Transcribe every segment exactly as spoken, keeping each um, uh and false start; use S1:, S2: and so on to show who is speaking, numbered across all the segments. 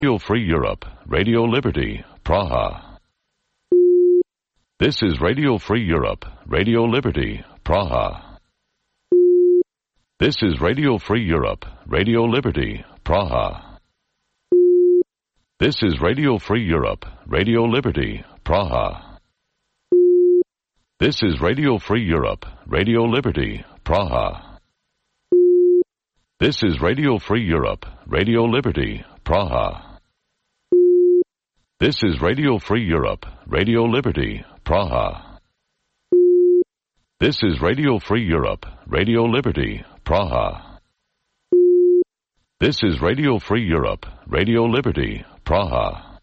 S1: Radio Free Europe, Radio Liberty, Praha. This is Radio Free Europe, Radio Liberty, Praha. This is Radio Free Europe, Radio Liberty, Praha. This is Radio Free Europe, Radio Liberty, Praha. This is Radio Free Europe, Radio Liberty, Praha. This is Radio Free Europe, Radio Liberty, Praha. This is Radio Free Europe, Radio Liberty, Praha. This is Radio Free Europe, Radio Liberty, Praha. This is Radio Free Europe, Radio Liberty, Praha.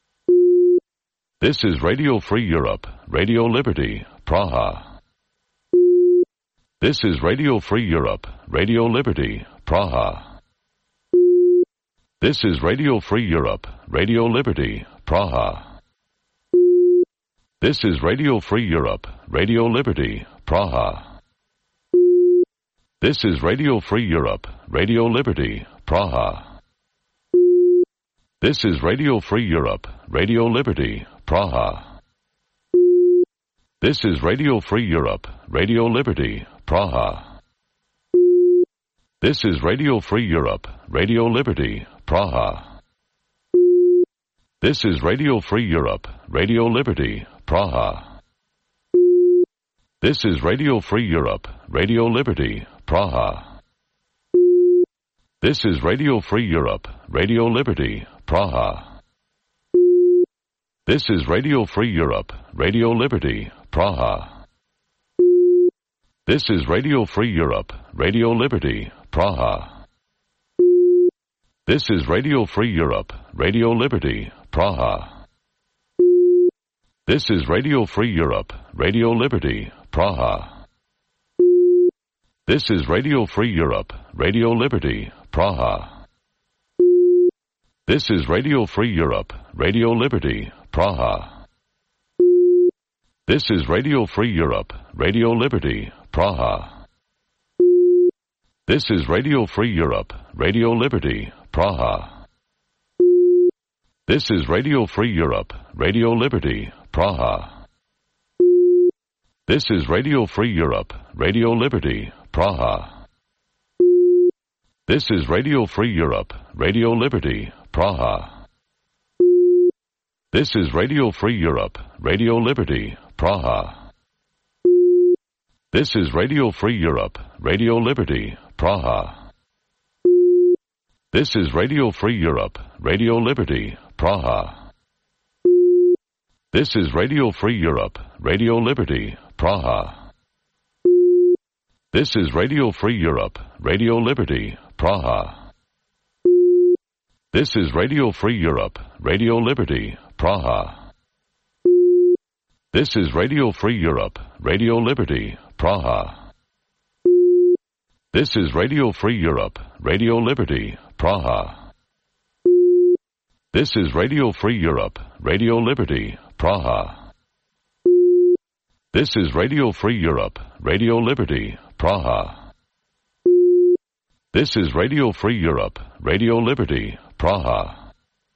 S1: This is Radio Free Europe, Radio Liberty, Praha. This is Radio Free Europe, Radio Liberty, Praha. This is Radio Free Europe, Radio Liberty, Praha. This is Radio Free Europe, Radio Liberty, Praha. This is Radio Free Europe, Radio Liberty, Praha. This is Radio Free Europe, Radio Liberty, Praha. This is Radio Free Europe, Radio Liberty, Praha. This is Radio Free Europe, Radio Liberty, Praha. This is Radio Free Europe, Radio Liberty, Praha. This is Radio Free Europe, Radio Liberty, Praha. This is Radio Free Europe, Radio Liberty, Praha. This is Radio Free Europe, Radio Liberty, Praha. This is Radio Free Europe, Radio Liberty, Praha. This is Radio Free Europe, Radio Liberty, Praha. This is Radio Free Europe, Radio Liberty, Praha. This is Radio Free Europe, Radio Liberty, Praha. This is Radio Free Europe, Radio Liberty, Praha. This is Radio Free Europe, Radio Liberty, Praha. This is Radio Free Europe, Radio Liberty, Praha. This is Radio Free Europe, Radio Liberty, Praha. This is Radio Free Europe, Radio Liberty, Praha. This is Radio Free Europe, Radio Liberty, Praha. This is Radio Free Europe, Radio Liberty, Praha. This is Radio Free Europe, Radio Liberty, Praha. This is Radio Free Europe, Radio Liberty, Praha. This is Radio Free Europe, Radio Liberty, Praha. This is Radio Free Europe, Radio Liberty, Praha. This is Radio Free Europe, Radio Liberty, Praha. This is Radio Free Europe, Radio Liberty, Praha. This is Radio Free Europe, Radio Liberty, Praha. This is Radio Free Europe, Radio Liberty, Praha. This is Radio Free Europe, Radio Liberty, Praha. This is Radio Free Europe, Radio Liberty, Praha.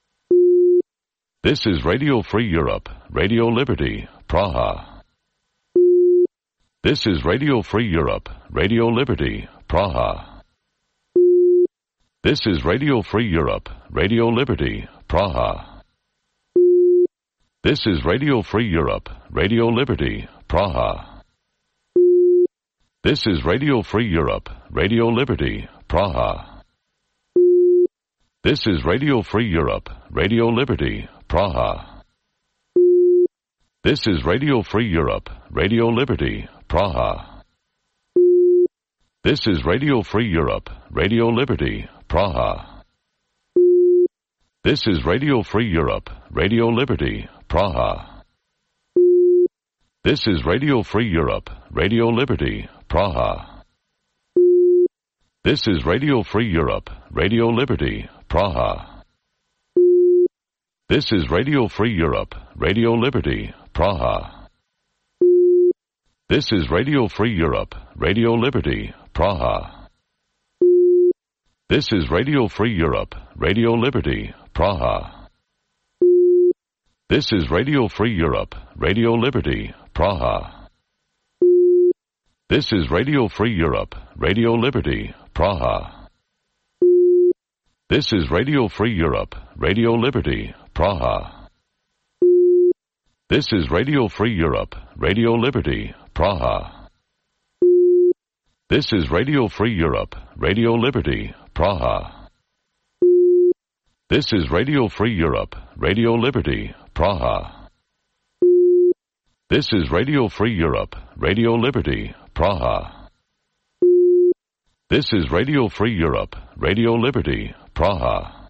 S1: This is Radio Free Europe, Radio Liberty, Praha. This is Radio Free Europe, Radio Liberty, Praha. This is Radio Free Europe, Radio Liberty, Praha. This is Radio Free Europe, Radio Liberty, Praha. This is Radio Free Europe, Radio Liberty, Praha. This is Radio Free Europe, Radio Liberty, Praha. This is Radio Free Europe, Radio Liberty, Praha. This is Radio Free Europe, Radio Liberty, Praha. This is Radio Free Europe, Radio Liberty, Praha. This is Radio Free Europe, Radio Liberty, Praha. This is Radio Free Europe, Radio Liberty, Praha. This is Radio Free Europe, Radio Liberty, Praha. This is Radio Free Europe, Radio Liberty, Praha. This is Radio Free Europe, Radio Liberty, Praha. This is Radio Free Europe, Radio Liberty, Praha. This is Radio Free Europe, Radio Liberty, Praha. This is Radio Free Europe, Radio Liberty, Praha. This is Radio Free Europe, Radio Liberty, Praha. This is Radio Free Europe, Radio Liberty, Praha. This is Radio Free Europe, Radio Liberty, Praha. This is Radio Free Europe, Radio Liberty, Praha. This is Radio Free Europe, Radio Liberty, Praha.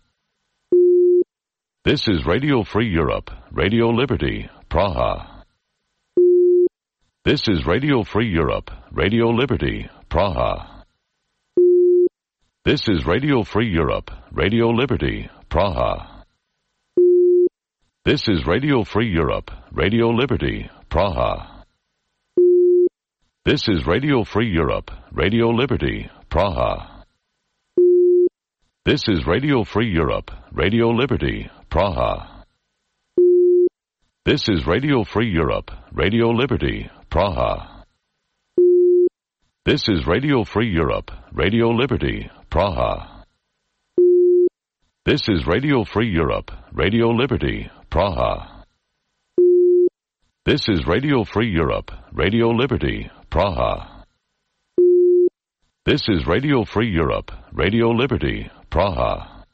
S1: This is Radio Free Europe, Radio Liberty, Praha. This is Radio Free Europe, Radio Liberty, Praha. This is Radio Free Europe, Radio Liberty, Praha. This is Radio Free Europe, Radio Liberty, Praha. This is Radio Free Europe, Radio Liberty, Praha. This is Radio Free Europe, Radio Liberty, Praha. This is Radio Free Europe, Radio Liberty, Praha. This is Radio Free Europe, Radio Liberty, Praha. This is Radio Free Europe, Radio Liberty, Praha. This is Radio Free Europe, Radio Liberty, Praha. This is Radio Free Europe, Radio Liberty, Praha.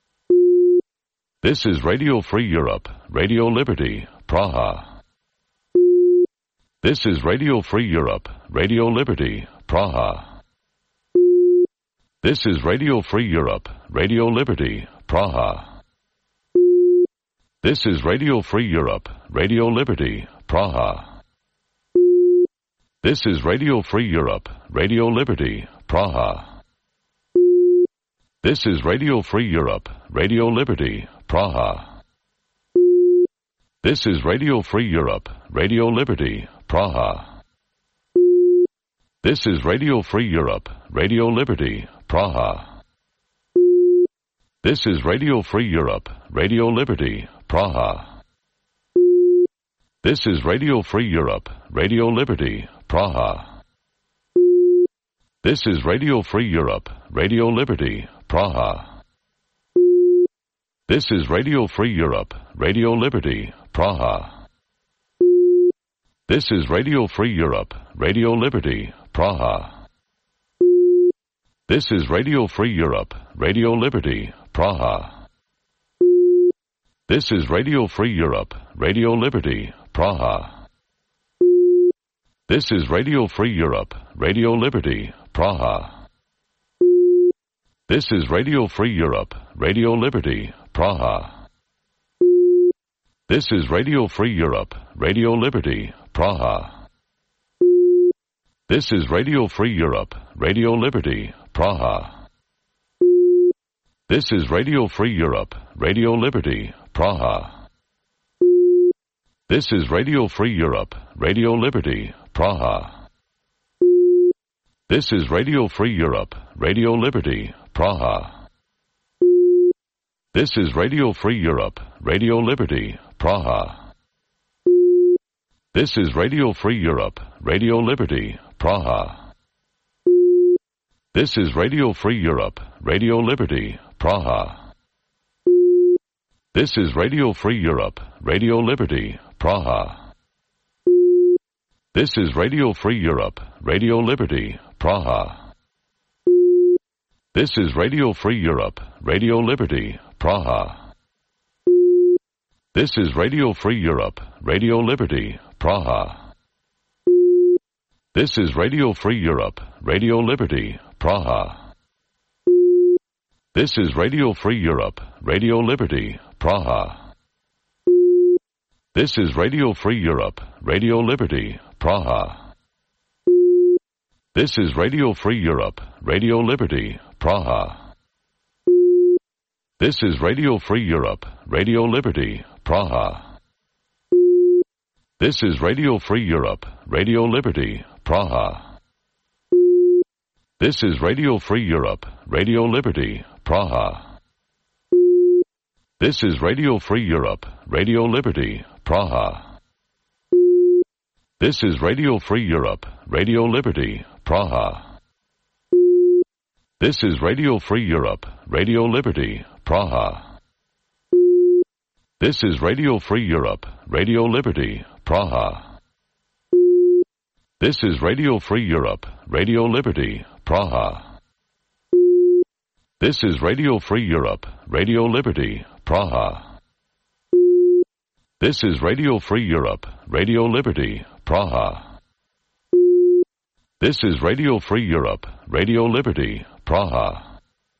S1: This is Radio Free Europe, Radio Liberty, Praha. This is Radio Free Europe, Radio Liberty, Praha. This is Radio Free Europe, Radio Liberty, Praha. This is Radio Free Europe, Radio Liberty, Praha. This is Radio Free Europe, Radio Liberty, Praha. This is Radio Free Europe, Radio Liberty, Praha. This is Radio Free Europe, Radio Liberty, Praha. This is Radio Free Europe, Radio Liberty, Praha. This is Radio Free Europe, Radio Liberty, Praha. This is Radio Free Europe, Radio Liberty, Praha. This is Radio Free Europe, Radio Liberty, Praha. This is Radio Free Europe, Radio Liberty, Praha. This is Radio Free Europe, Radio Liberty, Praha. This is Radio Free Europe, Radio Liberty, Praha. This is Radio Free Europe, Radio Liberty, Praha. This is Radio Free Europe, Radio Liberty, Praha. This is Radio Free Europe, Radio Liberty, Praha. This is Radio Free Europe, Radio Liberty, Praha. This is Radio Free Europe, Radio Liberty, Praha. This is Radio Free Europe, Radio Liberty, Praha. This is Radio Free Europe, Radio Liberty, Praha. This is Radio Free Europe, Radio Liberty, Praha. This is Radio Free Europe, Radio Liberty, Praha. This is Radio Free Europe, Radio Liberty, Praha. This is Radio Free Europe, Radio Liberty, Praha. This is Radio Free Europe, Radio Liberty, Praha. This is Radio Free Europe, Radio Liberty, Praha. This is Radio Free Europe, Radio Liberty, Praha. This is Radio Free Europe, Radio Liberty, Praha. This is Radio Free Europe, Radio Liberty, Praha. This is Radio Free Europe, Radio Liberty, Praha. This is Radio Free Europe, Radio Liberty, Praha. This is Radio Free Europe, Radio Liberty, Praha. This is Radio Free Europe, Radio Liberty, Praha. This is Radio Free Europe, Radio Liberty, Praha. This is Radio Free Europe, Radio Liberty, Praha. This is Radio Free Europe, Radio Liberty, Praha. This is Radio Free Europe, Radio Liberty, Praha. This is Radio Free Europe, Radio Liberty, Praha. This is Radio Free Europe, Radio Liberty, Praha. This is Radio Free Europe, Radio Liberty, Praha. This is Radio Free Europe, Radio Liberty, Praha. This is Radio Free Europe, Radio Liberty, Praha. This is Radio Free Europe, Radio Liberty, Praha.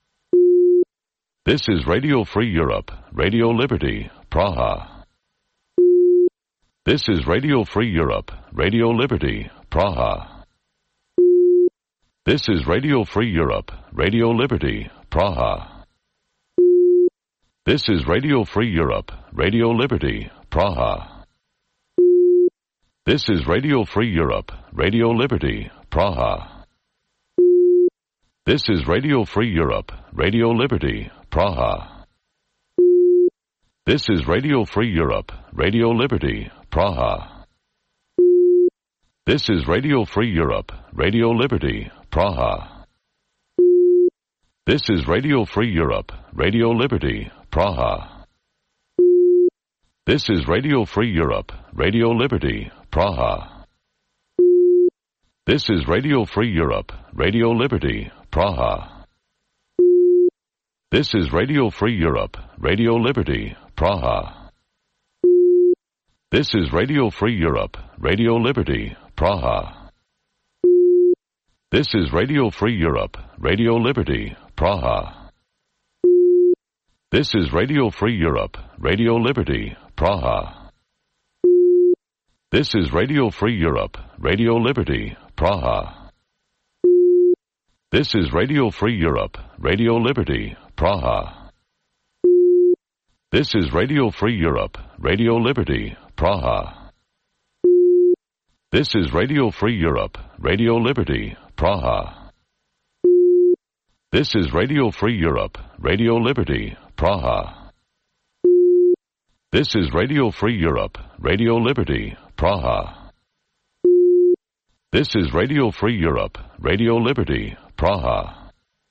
S1: This is Radio Free Europe, Radio Liberty, Praha. This is Radio Free Europe, Radio Liberty, Praha. This is Radio Free Europe, Radio Liberty, Praha. This is Radio Free Europe, Radio Liberty, Praha. This is Radio Free Europe, Radio Liberty, Praha. This is Radio Free Europe, Radio Liberty, Praha. This is Radio Free Europe, Radio Liberty, Praha. This is Radio Free Europe, Radio Liberty, Praha. This is Radio Free Europe, Radio Liberty, Praha. This is Radio Free Europe, Radio Liberty, Praha. This is Radio Free Europe, Radio Liberty, Praha. This is Radio Free Europe, Radio Liberty, Praha. This is Radio Free Europe, Radio Liberty, Praha. This is Radio Free Europe, Radio Liberty, Praha. This is Radio Free Europe, Radio Liberty, Praha. This is Radio Free Europe, Radio Liberty, Praha. This is Radio Free Europe, Radio Liberty, Praha. This is Radio Free Europe, Radio Liberty, Praha. This is Radio Free Europe, Radio Liberty, Praha. This is Radio Free Europe, Radio Liberty, Praha. This is Radio Free Europe, Radio Liberty, Praha. This is Radio Free Europe, Radio Liberty, Praha.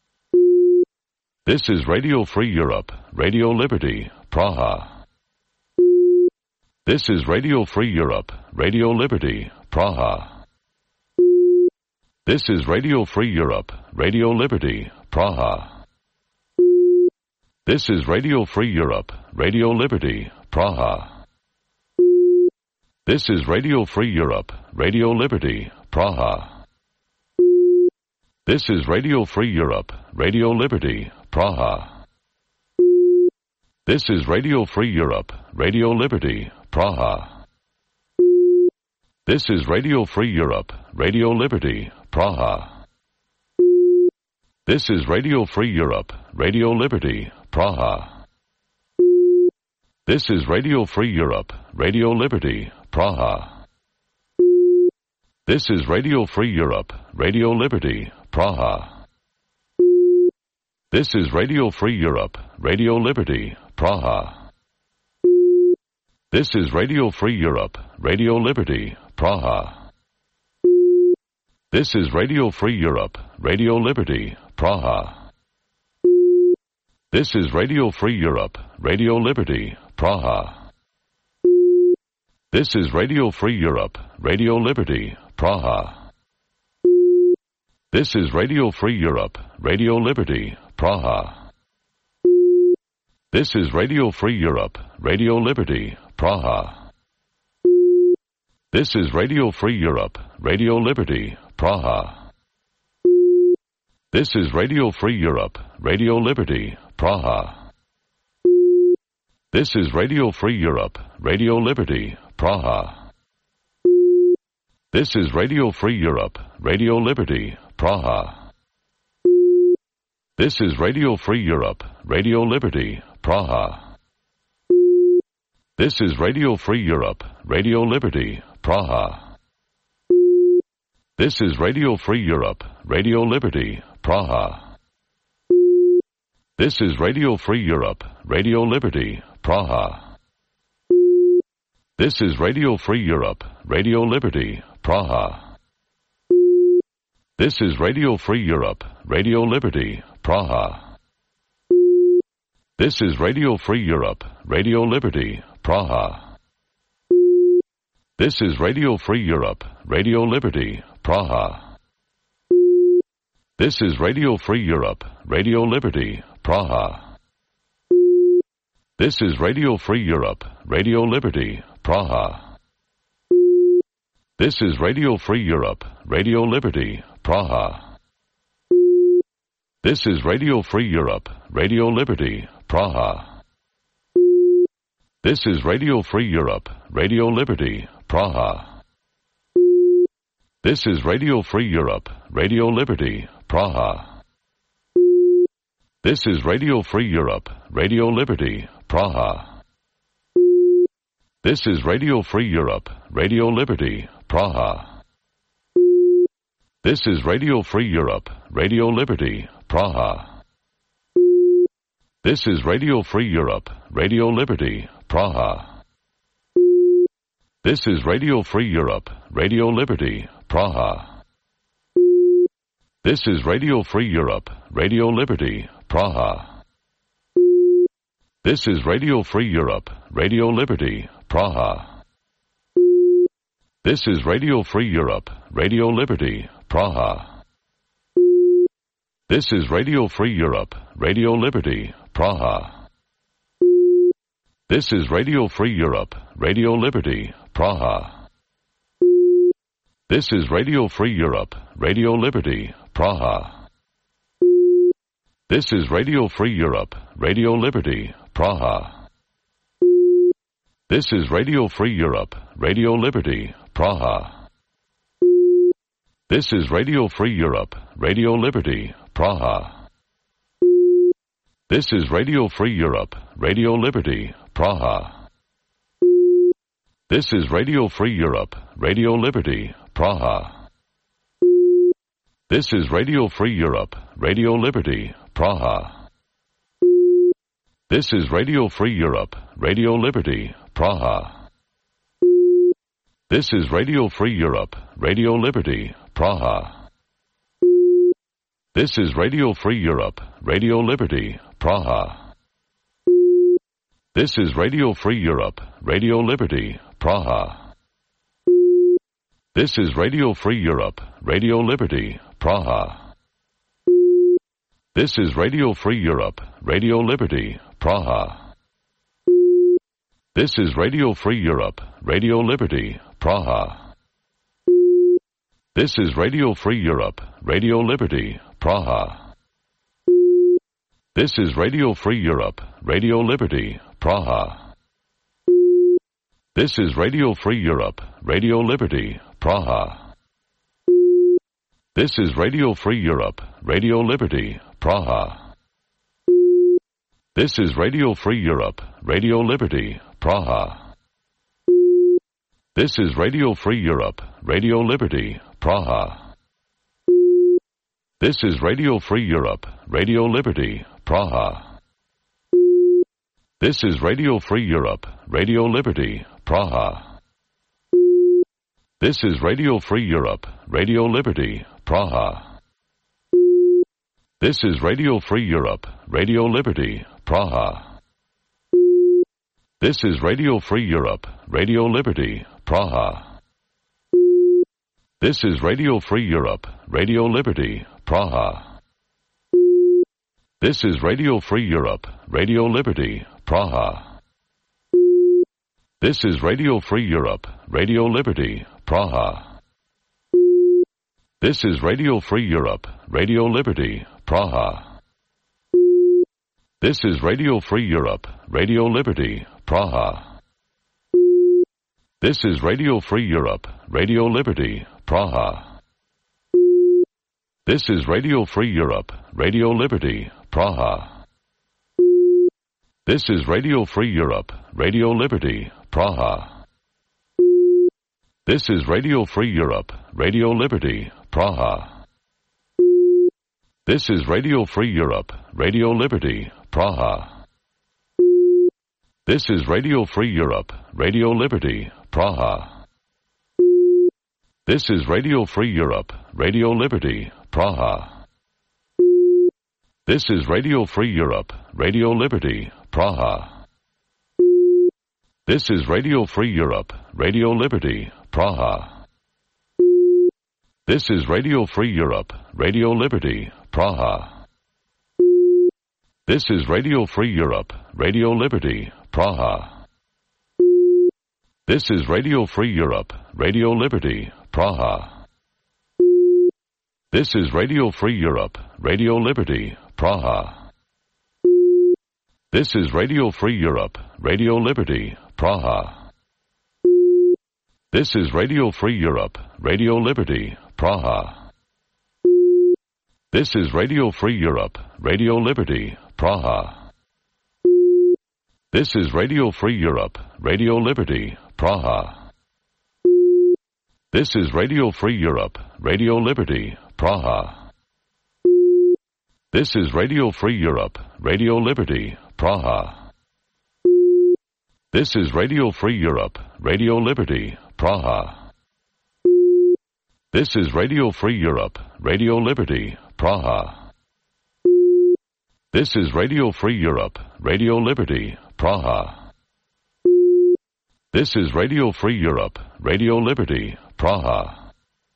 S1: This is Radio Free Europe, Radio Liberty, Praha. This is Radio Free Europe, Radio Liberty, Praha. This is Radio Free Europe, Radio Liberty, Praha. This is Radio Free Europe, Radio Liberty, Praha. This is Radio Free Europe, Radio Liberty, Praha. This is Radio Free Europe, Radio Liberty, Praha. This is Radio Free Europe, Radio Liberty, Praha. This is Radio Free Europe, Radio Liberty, Praha. This is Radio Free Europe, Radio Liberty, Praha. This is Radio Free Europe, Radio Liberty, Praha. This is Radio Free Europe, Radio Liberty, Praha. This is Radio Free Europe, Radio Liberty, Praha. This is Radio Free Europe, Radio Liberty, Praha. This is Radio Free Europe, Radio Liberty, Praha. This is Radio Free Europe, Radio Liberty, Praha. This is Radio Free Europe, Radio Liberty, Praha. This is Radio Free Europe, Radio Liberty, Praha. This is Radio Free Europe, Radio Liberty, Praha. This is Radio Free Europe, Radio Liberty, Praha. This is Radio Free Europe, Radio Liberty, Praha. This is Radio Free Europe, Radio Liberty, Praha. This is Radio Free Europe, Radio Liberty, Praha. This is Radio Free Europe, Radio Liberty, Praha. This is Radio Free Europe, Radio Liberty, Praha. This is Radio Free Europe, Radio Liberty, Praha. This is Radio Free Europe, Radio Liberty, Praha. This is Radio Free Europe, Radio Liberty, Praha. This is Radio Free Europe, Radio Liberty, Praha. This is Radio Free Europe, Radio Liberty, Praha. This is Radio Free Europe, Radio Liberty, Praha. This is Radio Free Europe, Radio Liberty, Praha. This is Radio Free Europe, Radio Liberty, Praha. This is Radio Free Europe, Radio Liberty, Praha. This is Radio Free Europe, Radio Liberty, Praha. This is Radio Free Europe, Radio Liberty, Praha. This is Radio Free Europe, Radio Liberty, Praha. This is Radio Free Europe, Radio Liberty, Praha. This is Radio Free Europe, Radio Liberty, Praha. This is Radio Free Europe, Radio Liberty, Praha. This is Radio Free Europe, Radio Liberty, Praha. This is Radio Free Europe, Radio Liberty, Praha. This is Radio Free Europe, Radio Liberty, Praha. This is Radio Free Europe, Radio Liberty, Praha. This is Radio Free Europe, Radio Liberty, Praha. This is Radio Free Europe, Radio Liberty, Praha. This is Radio Free Europe, Radio Liberty, Praha. This is Radio Free Europe, Radio Liberty, Praha. This is Radio Free Europe, Radio Liberty, Praha. This is Radio Free Europe, Radio Liberty, Praha. This is Radio Free Europe, Radio Liberty, Praha. This is Radio Free Europe, Radio Liberty, Praha. This is Radio Free Europe, Radio Liberty, Praha. This is Radio Free Europe, Radio Liberty, Praha. This is Radio Free Europe, Radio Liberty, Praha. This is Radio Free Europe, Radio Liberty, Praha. This is Radio Free Europe, Radio Liberty, Praha. This is Radio Free Europe, Radio Liberty, Praha. This is Radio Free Europe, Radio Liberty, Praha. This is Radio Free Europe, Radio Liberty, Praha. This is Radio Free Europe, Radio Liberty, Praha. This is Radio Free Europe, Radio Liberty, Praha. This is Radio Free Europe, Radio Liberty, Praha. This is Radio Free Europe, Radio Liberty, Praha. This is Radio Free Europe, Radio Liberty, Praha. This is Radio Free Europe, Radio Liberty, Praha. This is Radio Free Europe, Radio Liberty, Praha. This is Radio Free Europe, Radio Liberty, Praha. This is Radio Free Europe, Radio Liberty, Praha. This is Radio Free Europe, Radio Liberty, Praha. This is Radio Free Europe, Radio Liberty, Praha. This is Radio Free Europe, Radio Liberty, Praha. This is Radio Free Europe, Radio Liberty, Praha. This is Radio Free Europe, Radio Liberty, Praha. This is Radio Free Europe, Radio Liberty, Praha. This is Radio Free Europe, Radio Liberty, Praha. This is Radio Free Europe, Radio Liberty, Praha. This is Radio Free Europe, Radio Liberty, Praha. This is Radio Free Europe, Radio Liberty, Praha. This is Radio Free Europe, Radio Liberty, Praha. This is Radio Free Europe, Radio Liberty, Praha. This is Radio Free Europe, Radio Liberty, Praha. This is Radio Free Europe, Radio Liberty, Praha. This is Radio Free Europe, Radio Liberty, Praha. This is Radio Free Europe, Radio Liberty, Praha. This is Radio Free Europe, Radio Liberty, Praha. This is Radio Free Europe, Radio Liberty, Praha. This is Radio Free Europe, Radio Liberty, Praha. This is Radio Free Europe, Radio Liberty, Praha. This is Radio Free Europe, Radio Liberty, Praha. This is Radio Free Europe, Radio Liberty, Praha. This is Radio Free Europe, Radio Liberty, Praha. This is Radio Free Europe, Radio Liberty, Praha. This is Radio Free Europe, Radio Liberty, Praha. This is Radio Free Europe, Radio Liberty, Praha. This is Radio Free Europe, Radio Liberty, Praha. This is Radio Free Europe, Radio Liberty, Praha. This is Radio Free Europe, Radio Liberty, Praha. This is Radio Free Europe, Radio Liberty, Praha. This is Radio Free Europe, Radio Liberty, Praha.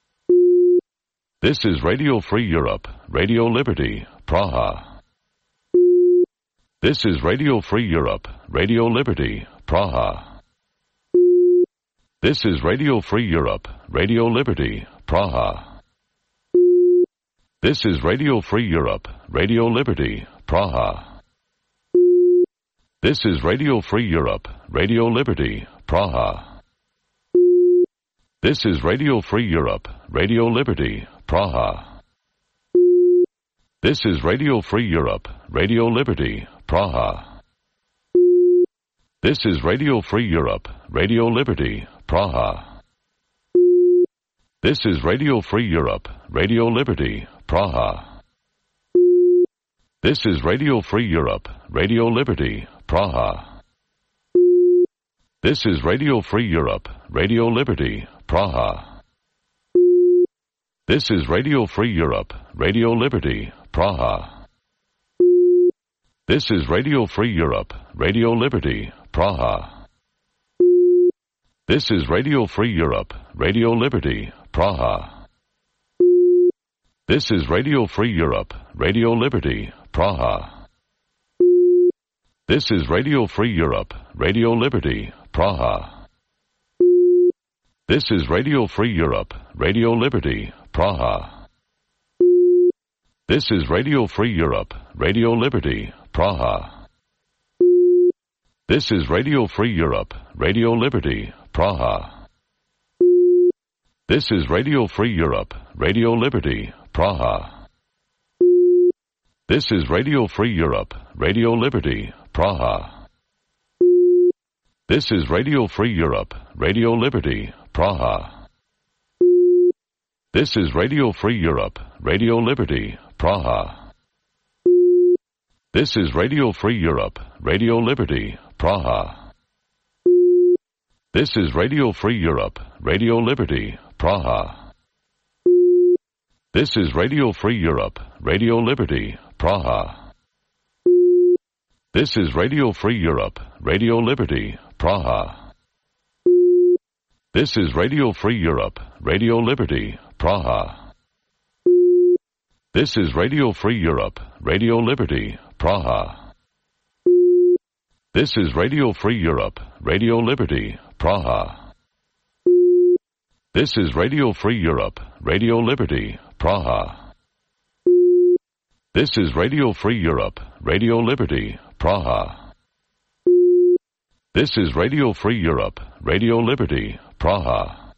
S1: This is Radio Free Europe, Radio Liberty, Praha. This is Radio Free Europe, Radio Liberty, Praha. This is Radio Free Europe, Radio Liberty, Praha. This is Radio Free Europe, Radio Liberty, Praha. This is Radio Free Europe, Radio Liberty, Praha. This is Radio Free Europe, Radio Liberty, Praha. This is Radio Free Europe, Radio Liberty, Praha. This is Radio Free Europe, Radio Liberty, Praha. This is Radio Free Europe, Radio Liberty, Praha. This is Radio Free Europe, Radio Liberty, Praha. This is Radio Free Europe, Radio Liberty, Praha. This is Radio Free Europe, Radio Liberty, Praha. This is Radio Free Europe, Radio Liberty, Praha. This is Radio Free Europe, Radio Liberty, Praha. This is Radio Free Europe, Radio Liberty, Praha. This is Radio Free Europe, Radio Liberty, Praha. This is Radio Free Europe, Radio Liberty, Praha. This is Radio Free Europe, Radio Liberty, Praha. This is Radio Free Europe, Radio Liberty, Praha. This is Radio Free Europe, Radio Liberty, Praha. This is Radio Free Europe, Radio Liberty, Praha. This is Radio Free Europe, Radio Liberty, Praha. This is Radio Free Europe, Radio Liberty, Praha. This is Radio Free Europe, Radio Liberty, Praha. This is Radio Free Europe, Radio Liberty, Praha. This is Radio Free Europe, Radio Liberty, Praha. This is Radio Free Europe, Radio Liberty, Praha. This is Radio Free Europe, Radio Liberty, Praha. This is Radio Free Europe, Radio Liberty, Praha. This is Radio Free Europe, Radio Liberty, Praha. This is Radio Free Europe, Radio Liberty, Praha. This is Radio Free Europe, Radio Liberty, Praha. This is Radio Free Europe, Radio Liberty, Praha.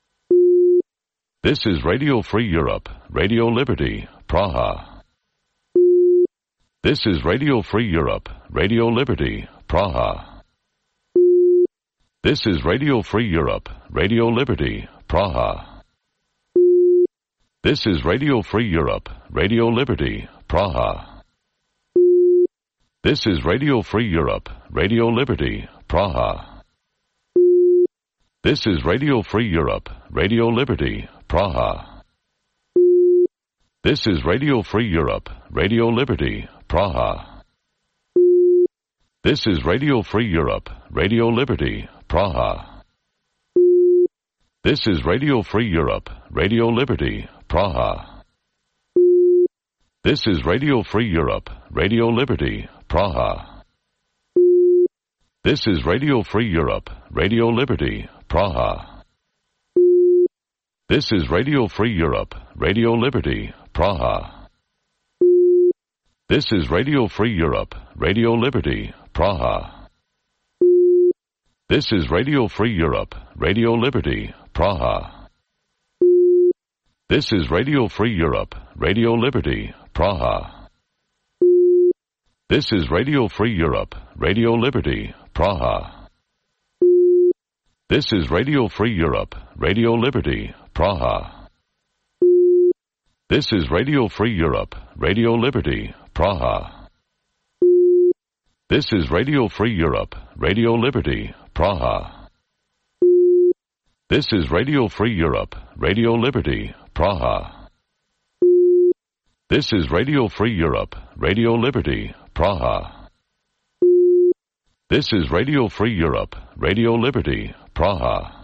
S1: This is Radio Free Europe, Radio Liberty, Praha. This is Radio Free Europe, Radio Liberty, Praha. This is Radio Free Europe, Radio Liberty, Praha. This is Radio Free Europe, Radio Liberty, Praha. This is Radio Free Europe, Radio Liberty, Praha. This is Radio Free Europe, Radio Liberty, Praha. This is Radio Free Europe, Radio Liberty, Praha. This is Radio Free Europe, Radio Liberty, Praha. This is Radio Free Europe, Radio Liberty, Praha. This is Radio Free Europe, Radio Liberty, Praha. This is Radio Free Europe, Radio Liberty, Praha. This is Radio Free Europe, Radio Liberty, Praha. This is Radio Free Europe, Radio Liberty, Praha. This is Radio Free Europe, Radio Liberty, Praha. This is Radio Free Europe, Radio Liberty, Praha. This is Radio Free Europe, Radio Liberty, Praha. This is Radio Free Europe, Radio Liberty, Praha. This is Radio Free Europe, Radio Liberty, Praha. This is Radio Free Europe, Radio Liberty, Praha. This is Radio Free Europe, Radio Liberty, Praha. This is Radio Free Europe, Radio Liberty, Praha. This is Radio Free Europe, Radio Liberty, Praha.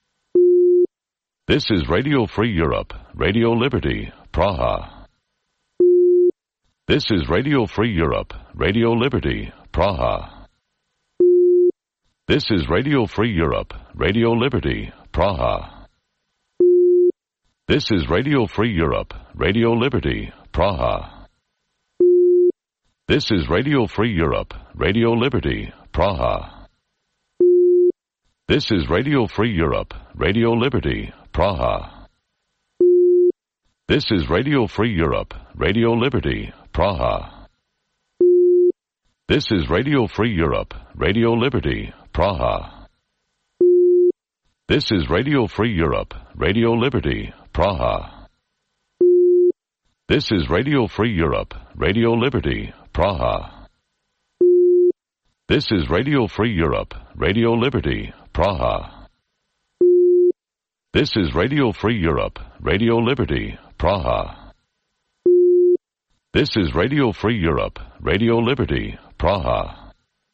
S1: This is Radio Free Europe, Radio Liberty, Praha. This is Radio Free Europe, Radio Liberty, Praha. This is Radio Free Europe, Radio Liberty, Praha. This is Radio Free Europe, Radio Liberty, Praha. This is Radio Free Europe, Radio Liberty, Praha. This is Radio Free Europe, Radio Liberty, Praha. This is Radio Free Europe, Radio Liberty, Praha. This is Radio Free Europe, Radio Liberty, Praha. This is Radio Free Europe, Radio Liberty, Praha. This is Radio Free Europe, Radio Liberty, Praha. This is Radio Free Europe, Radio Liberty, Praha. This is Radio Free Europe, Radio Liberty, Praha. This is Radio Free Europe, Radio Liberty, Praha.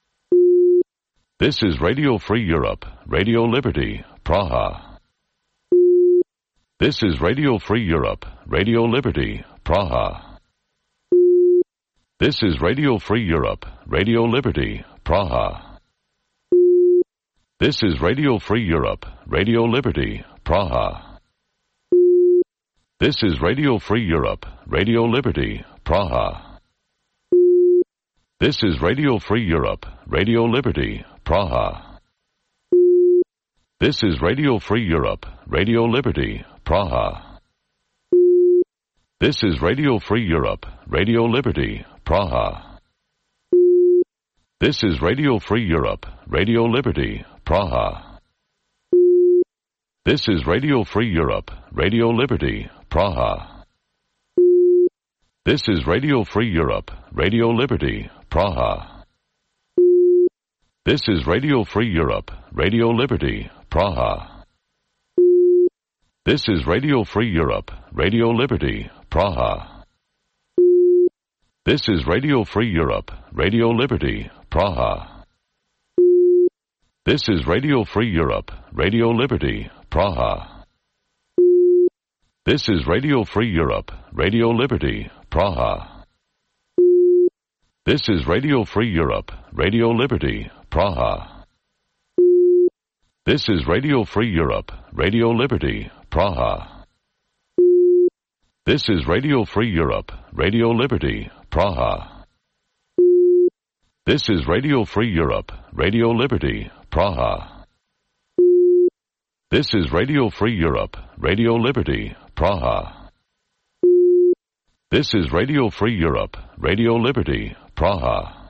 S1: This is Radio Free Europe, Radio Liberty, Praha. This is Radio Free Europe, Radio Liberty, Praha. This is Radio Free Europe, Radio Liberty, Praha. This is Radio Free Europe, Radio Liberty, Praha. This is Radio Free Europe, Radio Liberty, Praha. This is Radio Free Europe, Radio Liberty, Praha. This is Radio Free Europe, Radio Liberty, Praha. This is Radio Free Europe, Radio Liberty, Praha. This is Radio Free Europe, Radio Liberty, Praha. This is Radio Free Europe, Radio Liberty, Praha. This is Radio Free Europe, Radio Liberty, Praha. This is Radio Free Europe, Radio Liberty, Praha. This is Radio Free Europe, Radio Liberty, Praha. This is Radio Free Europe, Radio Liberty, Praha. This is Radio Free Europe, Radio Liberty, Praha. This is Radio Free Europe, Radio Liberty, Praha. This is Radio Free Europe, Radio Liberty, Praha. This is Radio Free Europe, Radio Liberty, Praha. This is Radio Free Europe, Radio Liberty, Praha. This is Radio Free Europe, Radio Liberty, Praha. This is Radio Free Europe, Radio Liberty, Praha. This is Radio Free Europe, Radio Liberty, Praha.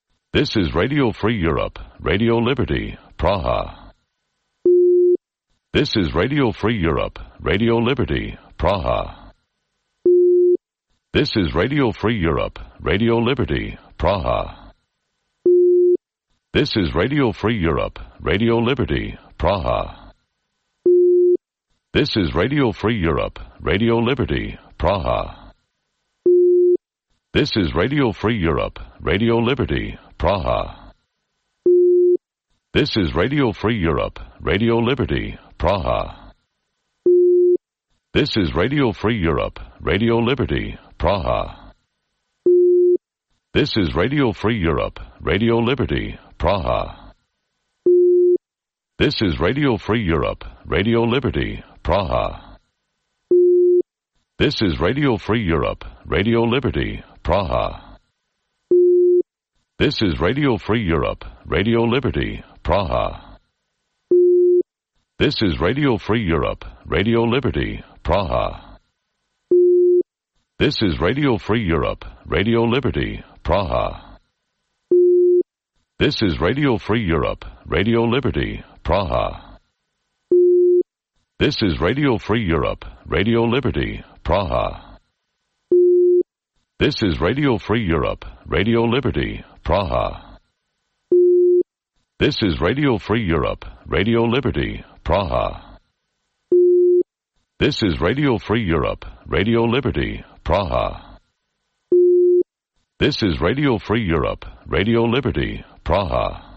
S1: This is Radio Free Europe, Radio Liberty, Praha. This is Radio Free Europe, Radio Liberty, Praha. This is Radio Free Europe, Radio Liberty, Praha. This is Radio Free Europe, Radio Liberty, Praha. This is Radio Free Europe, Radio Liberty, Praha. This is Radio Free Europe, Radio Liberty, Praha. This is Radio Free Europe, Radio Liberty, Praha. This is Radio Free Europe, Radio Liberty, Praha. This is Radio Free Europe, Radio Liberty, Praha. This is Radio Free Europe, Radio Liberty, Praha. This is Radio Free Europe, Radio Liberty, Praha. This is Radio Free Europe, Radio Liberty, Praha. This is Radio Free Europe, Radio Liberty, Praha. This is Radio Free Europe, Radio Liberty, Praha. This is Radio Free Europe, Radio Liberty, Praha. This is Radio Free Europe, Radio Liberty, Praha. This is Radio Free Europe, Radio Liberty, Praha. This is Radio Free Europe, Radio Liberty, Praha. This is Radio Free Europe, Radio Liberty, Praha. This is Radio Free Europe, Radio Liberty, Praha.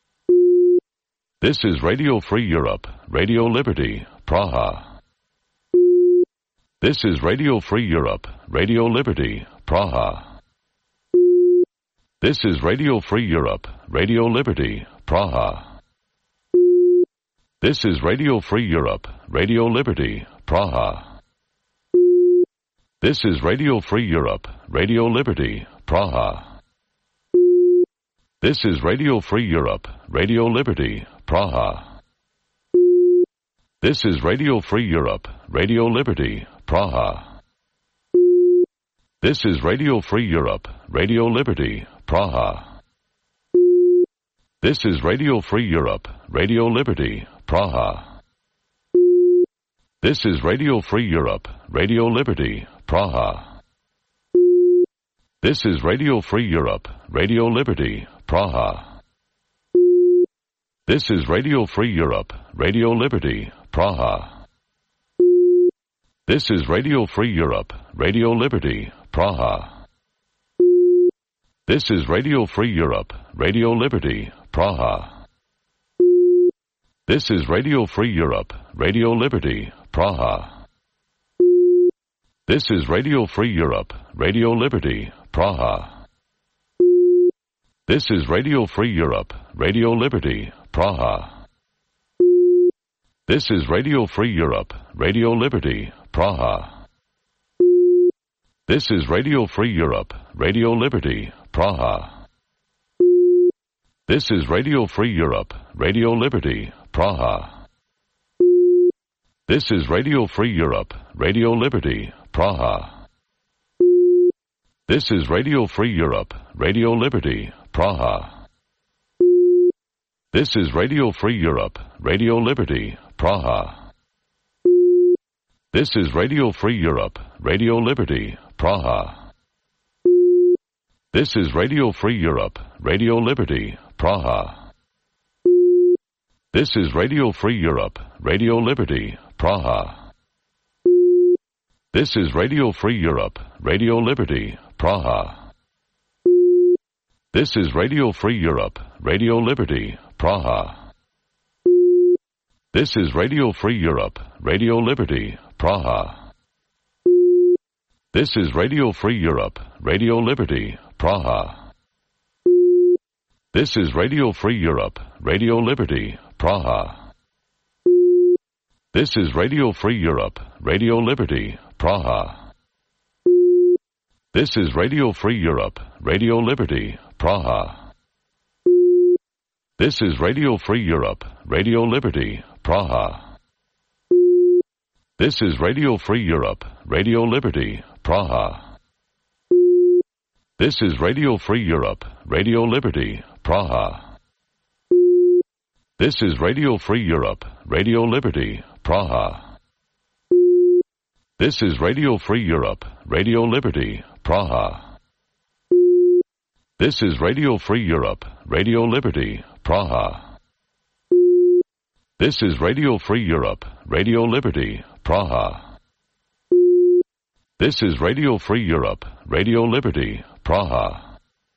S1: This is Radio Free Europe, Radio Liberty, Praha. This is Radio Free Europe, Radio Liberty, Praha. This is Radio Free Europe, Radio Liberty, Praha. This is Radio Free Europe, Radio Liberty, Praha. This is Radio Free Europe, Radio Liberty, Praha. This is Radio Free Europe, Radio Liberty, Praha. This is Radio Free Europe, Radio Liberty, Praha. This is Radio Free Europe, Radio Liberty, Praha. This is Radio Free Europe, Radio Liberty, Praha. This is Radio Free Europe, Radio Liberty, Praha. This is Radio Free Europe, Radio Liberty, Praha. This is Radio Free Europe, Radio Liberty, Praha. This is Radio Free Europe, Radio Liberty, Praha. This is Radio Free Europe, Radio Liberty, Praha. This is Radio Free Europe, Radio Liberty, Praha. This is Radio Free Europe, Radio Liberty, Praha. This is Radio Free Europe, Radio Liberty, Praha. This is Radio Free Europe, Radio Liberty, Praha. This is Radio Free Europe, Radio Liberty, Praha. This is Radio Free Europe, Radio Liberty, Praha. This is Radio Free Europe, Radio Liberty, Praha. This is Radio Free Europe, Radio Liberty, Praha. This is Radio Free Europe, Radio Liberty, Praha. This is Radio Free Europe, Radio Liberty, Praha. This is Radio Free Europe, Radio Liberty, Praha. This is Radio Free Europe, Radio Liberty, Praha. This is Radio Free Europe, Radio Liberty, Praha. This is Radio Free Europe, Radio Liberty, Praha. This is Radio Free Europe, Radio Liberty, Praha. This is Radio Free Europe, Radio Liberty, Praha. This is Radio Free Europe, Radio Liberty, Praha. This is Radio Free Europe, Radio Liberty, Praha. This is Radio Free Europe, Radio Liberty, Praha. This is Radio Free Europe, Radio Liberty, Praha. This is Radio Free Europe, Radio Liberty, Praha. This is Radio Free Europe, Radio Liberty, Praha. This is Radio Free Europe, Radio Liberty, Praha. This is Radio Free Europe, Radio Liberty, Praha. This is Radio Free Europe, Radio Liberty, Praha. This is Radio Free Europe, Radio Liberty, Praha. This is Radio Free Europe, Radio Liberty, Praha.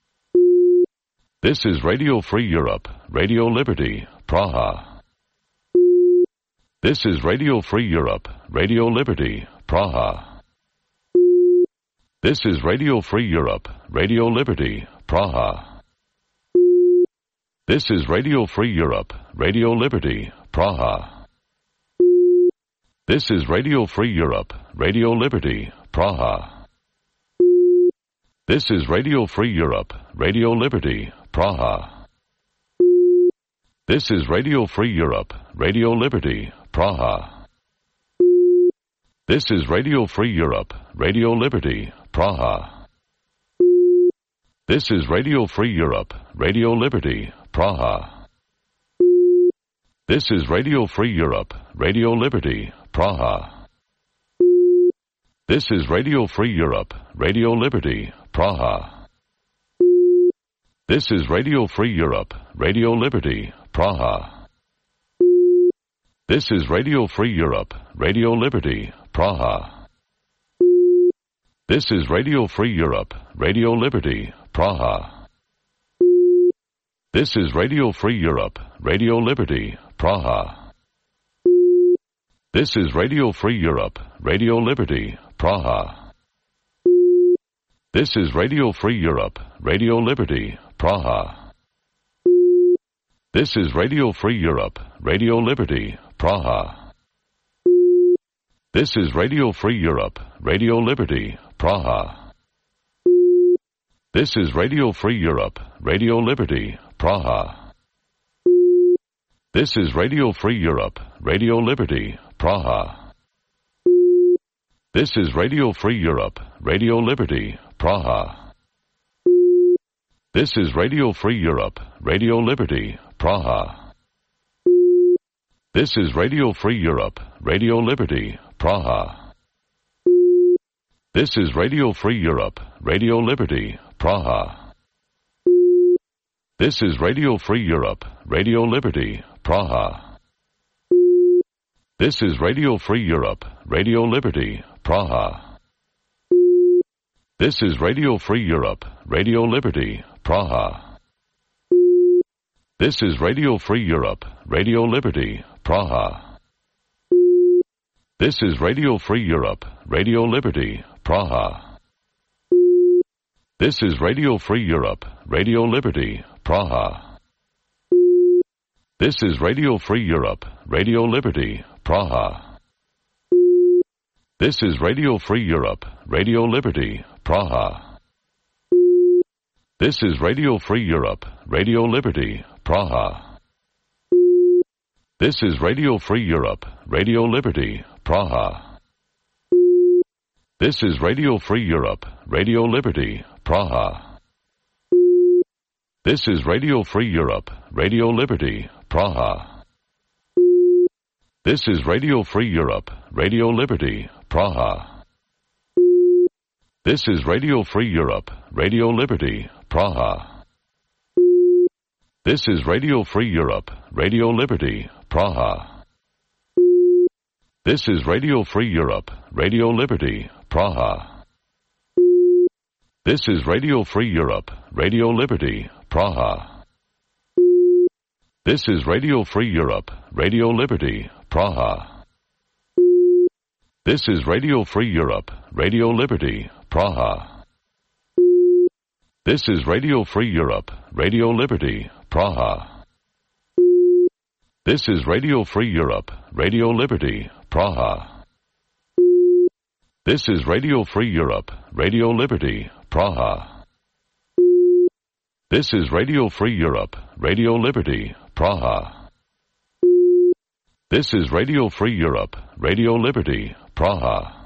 S1: This is Radio Free Europe, Radio Liberty, Praha. This is Radio Free Europe, Radio Liberty, Praha. This is Radio Free Europe, Radio Liberty, Praha. This is Radio Free Europe, Radio Liberty, Praha. This is Radio Free Europe, Radio Liberty, Praha. This is Radio Free Europe, Radio Liberty, Praha. This is Radio Free Europe, Radio Liberty, Praha. This is Radio Free Europe, Radio Liberty, Praha. This is Radio Free Europe, Radio Liberty, Praha. This is Radio Free Europe, Radio Liberty, Praha. This is Radio Free Europe, Radio Liberty, Praha. This is Radio Free Europe, Radio Liberty, Praha. This is Radio Free Europe, Radio Liberty, Praha. This is Radio Free Europe, Radio Liberty, Praha. This is Radio Free Europe, Radio Liberty, Praha. This is Radio Free Europe, Radio Liberty, Praha. This is Radio Free Europe, Radio Liberty, Praha. This is Radio Free Europe, Radio Liberty, Praha. This is Radio Free Europe, Radio Liberty, Praha. This is Radio Free Europe, Radio Liberty, Praha. This is Radio Free Europe, Radio Liberty, Praha. This is Radio Free Europe, Radio Liberty, Praha. This is Radio Free Europe, Radio Liberty, Praha. This is Radio Free Europe, Radio Liberty, Praha. This is Radio Free Europe, Radio Liberty, Praha. This is Radio Free Europe, Radio Liberty, Praha. This is Radio Free Europe, Radio Liberty, Praha. This is Radio Free Europe, Radio Liberty, Praha. This is Radio Free Europe, Radio Liberty, Praha. This is Radio Free Europe, Radio Liberty, Praha. This is Radio Free Europe, Radio Liberty, Praha. This is Radio Free Europe, Radio Liberty, Praha. This is Radio Free Europe, Radio Liberty, Praha. This is Radio Free Europe, Radio Liberty, Praha. This is Radio Free Europe, Radio Liberty, Praha. This is Radio Free Europe, Radio Liberty, Praha. This is Radio Free Europe, Radio Liberty, Praha. This is Radio Free Europe, Radio Liberty, Praha. This is Radio Free Europe, Radio Liberty, Praha. This is Radio Free Europe, Radio Liberty, Praha. This is Radio Free Europe, Radio Liberty, Praha. This is Radio Free Europe, Radio Liberty, Praha. This is Radio Free Europe, Radio Liberty, Praha. This is Radio Free Europe, Radio Liberty, Praha. This is Radio Free Europe, Radio Liberty, Praha. This is Radio Free Europe, Radio Liberty, Praha. This is Radio Free Europe, Radio Liberty, Praha. This is Radio Free Europe, Radio Liberty, Praha. This is Radio Free Europe, Radio Liberty, Praha.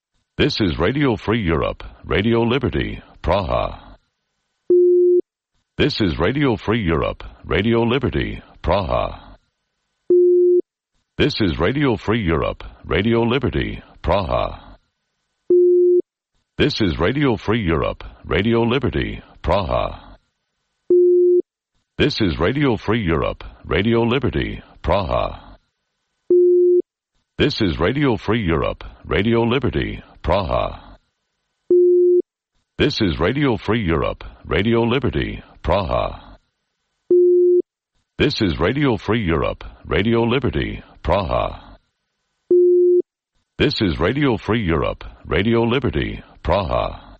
S1: This is Radio Free Europe, Radio Liberty, Praha. This is Radio Free Europe, Radio Liberty, Praha. This is Radio Free Europe, Radio Liberty, Praha. This is Radio Free Europe, Radio Liberty, Praha. This is Radio Free Europe, Radio Liberty, Praha. This is Radio Free Europe, Radio Liberty, Praha. This is Radio Free Europe, Radio Liberty, Praha. This is Radio Free Europe, Radio Liberty, Praha. This is Radio Free Europe, Radio Liberty, Praha.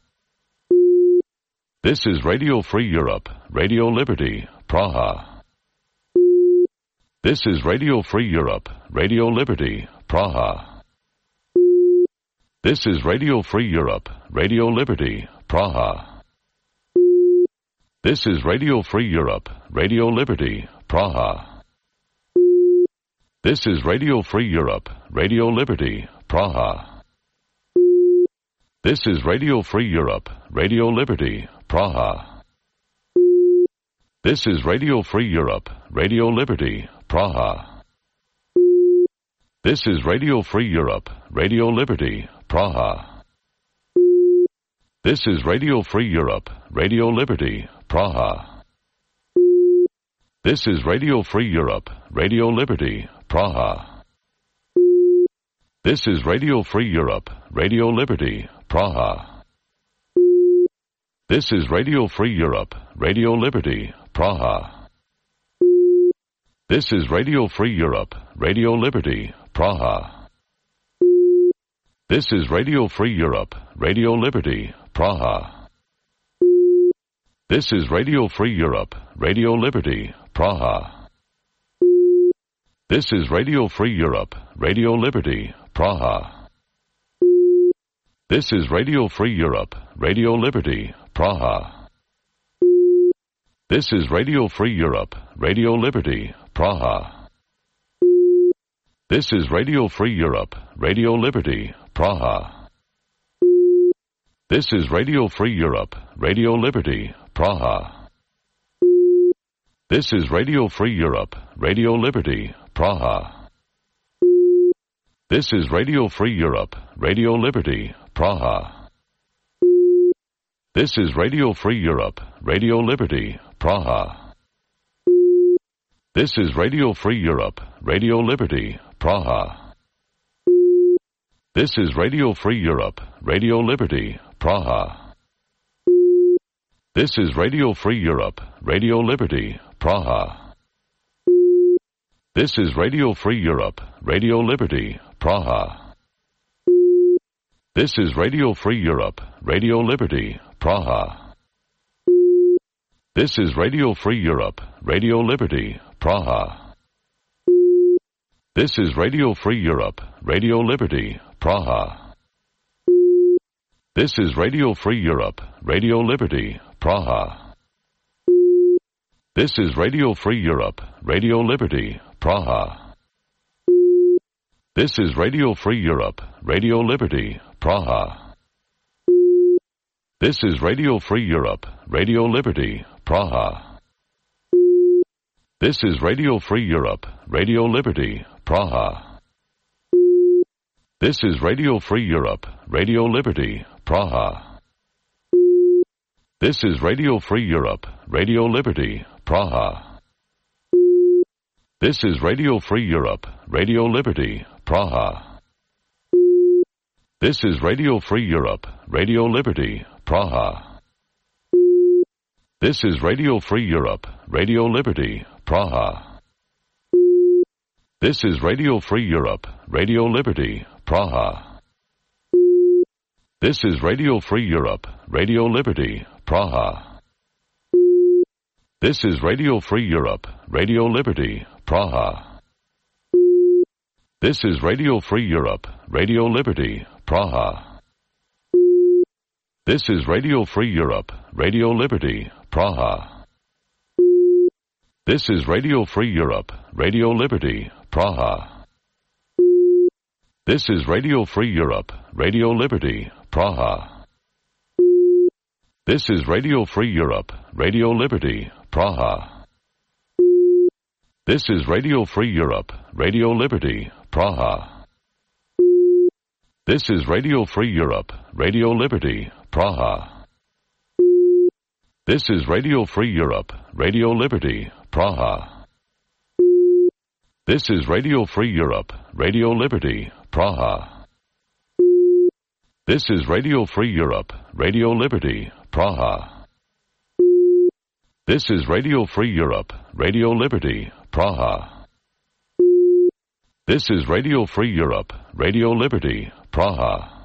S1: This is Radio Free Europe, Radio Liberty, Praha. This is Radio Free Europe, Radio Liberty, Praha. This is Radio Free Europe, Radio Liberty, Praha. This is Radio Free Europe, Radio Liberty, Praha. This is Radio Free Europe, Radio Liberty, Praha. This is Radio Free Europe, Radio Liberty, Praha. This is Radio Free Europe, Radio Liberty, Praha. This is Radio Free Europe, Radio Liberty, Praha. This is Radio Free Europe, Radio Liberty, Praha. This is Radio Free Europe, Radio Liberty, Praha. This is Radio Free Europe, Radio Liberty, Praha. This is Radio Free Europe, Radio Liberty, Praha. This is Radio Free Europe, Radio Liberty, Praha. This is Radio Free Europe, Radio Liberty, Praha. This is Radio Free Europe, Radio Liberty, Praha. This is Radio Free Europe, Radio Liberty, Praha. This is Radio Free Europe, Radio Liberty, Praha. This is Radio Free Europe, Radio Liberty, Praha. This is Radio Free Europe, Radio Liberty, Praha. This is Radio Free Europe, Radio Liberty, Praha. This is Radio Free Europe, Radio Liberty, Praha. This is Radio Free Europe, Radio Liberty, Praha. This is Radio Free Europe, Radio Liberty, Praha. This is Radio Free Europe, Radio Liberty, Praha. This is Radio Free Europe, Radio Liberty, Praha. This is Radio Free Europe, Radio Liberty, Praha. This is Radio Free Europe, Radio Liberty, Praha. This is Radio Free Europe, Radio Liberty, Praha. This is Radio Free Europe, Radio Liberty, Praha. This is Radio Free Europe, Radio Liberty, Praha. This is Radio Free Europe, Radio Liberty, Praha. This is Radio Free Europe, Radio Liberty, Praha. This is Radio Free Europe, Radio Liberty, Praha. This is Radio Free Europe, Radio Liberty, Praha. This is Radio Free Europe, Radio Liberty, Praha. This is Radio Free Europe, Radio Liberty, Praha. This is Radio Free Europe, Radio Liberty, Praha. This is Radio Free Europe, Radio Liberty, Praha. This is Radio Free Europe, Radio Liberty, Praha. This is Radio Free Europe, Radio Liberty, Praha. This is Radio Free Europe, Radio Liberty, Praha. This is Radio Free Europe, Radio Liberty, Praha. This is Radio Free Europe, Radio Liberty, Praha. This is Radio Free Europe, Radio Liberty, Praha. This is Radio Free Europe, Radio Liberty, Praha. This is Radio Free Europe, Radio Liberty, Praha. This is Radio Free Europe, Radio Liberty, Praha. This is Radio Free Europe, Radio Liberty, Praha. This is Radio Free Europe, Radio Liberty, Praha. This is Radio Free Europe, Radio Liberty, Praha. This is Radio Free Europe, Radio Liberty, Praha. This is Radio Free Europe, Radio Liberty, Praha. This is Radio Free Europe, Radio Liberty, Praha. This is Radio Free Europe, Radio Liberty, Praha. This is Radio Free Europe, Radio Liberty, Praha.